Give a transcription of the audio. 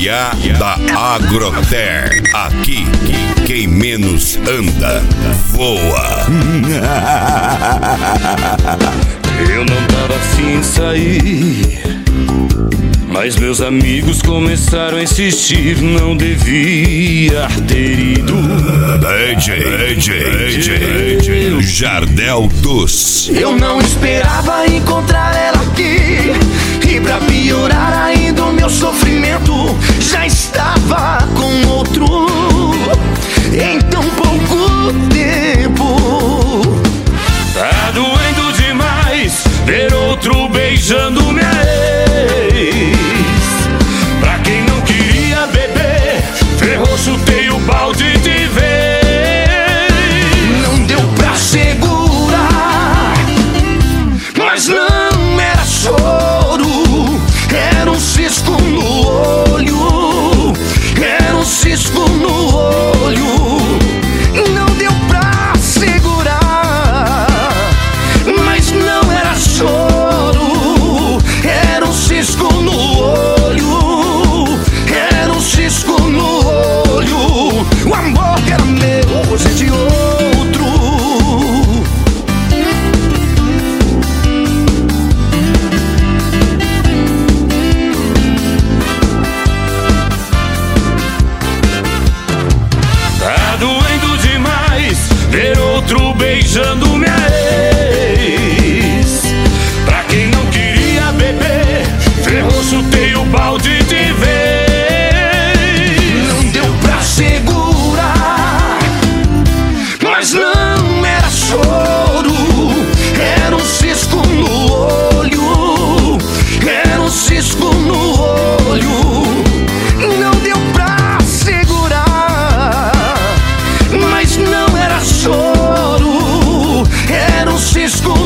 PA da Agroter. Aqui, quem menos anda, voa. Eu não tava afim de sair, mas meus amigos começaram a insistir. Não devia ter ido. DJ Jardel Dos. Eu não esperava encontrar ela aqui, e pra piorar ainda o meu sofrimento já estava com outro em tão pouco tempo. Tá doendo demais ver outro beijando minha ex. Pra quem não queria beber, ferrou, chutei o balde de vez. Não deu pra segurar, mas não era choro, era um cisco no olho, era um cisco no olho. Não deu pra segurar, mas não era choro, era um cisco no olho, era um cisco no olho. O amor que era meu hoje é de outro. Tá doendo demais ver outro beijando minha ex. Pra quem não queria beber, ferrou, chutei o balde de vez. Não deu pra segurar, mas não era choro, era um cisco no olho, era um cisco no olho. Não deu pra segurar, mas não era choro, era um cisco